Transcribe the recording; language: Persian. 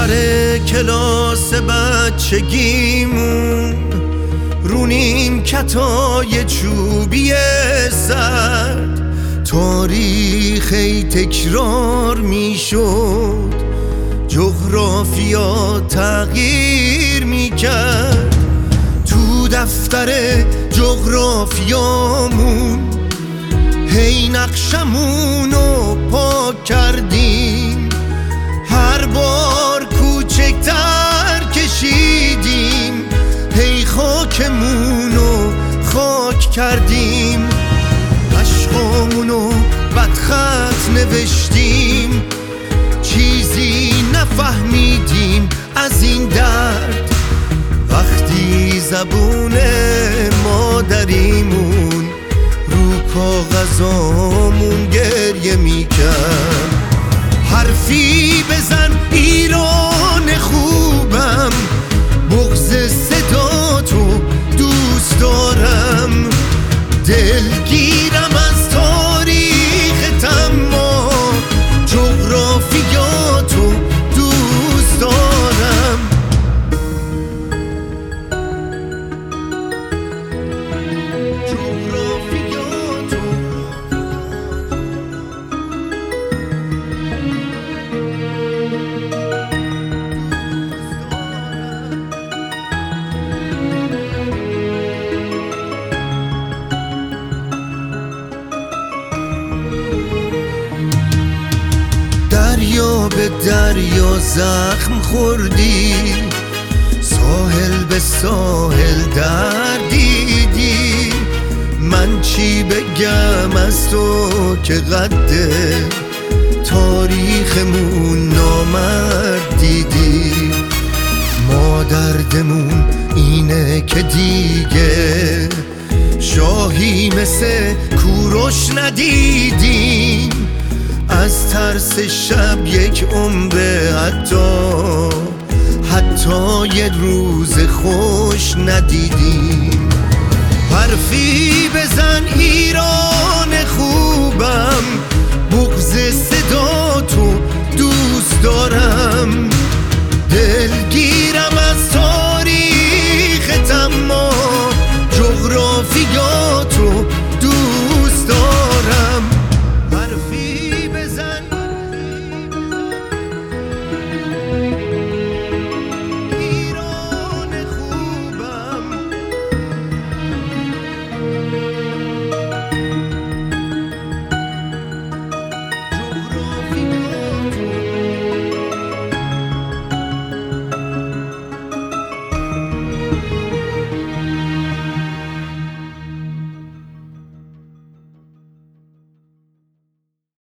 سر کلاس بچگیمون رو نیمکتای چوبی سرد تاریخی تکرار میشد، جغرافیا تغییر میکرد. تو دفتر جغرافیامون هی نقشمونو پاک کردیم، هر بار کوچکتر کشیدیم، هی خاکمونو خاک کردیم. عشقامونو بدخط نوشتیم، چیزی نفهمیدیم از این درد. وقتی زبون مادریمون رو کاغذامون گریه میکرد. حرفی بزن ایران خوبم، بغض صداتو دوست دارم، دلگیرم از تاریخت اما جغرافیاتو دوست دارم. دریا به دریا زخم خوردی، ساحل به ساحل دردیدی. من چی بگم از تو که قده تاریخمون نامرد دیدی. ما دردمون اینه که دیگه شاهی مثل کوروش ندیدیم. از ترس شب یک عمر حتی یه روز خوش ندیدیم. حرفی بزن ایران خوبم، بغض صدا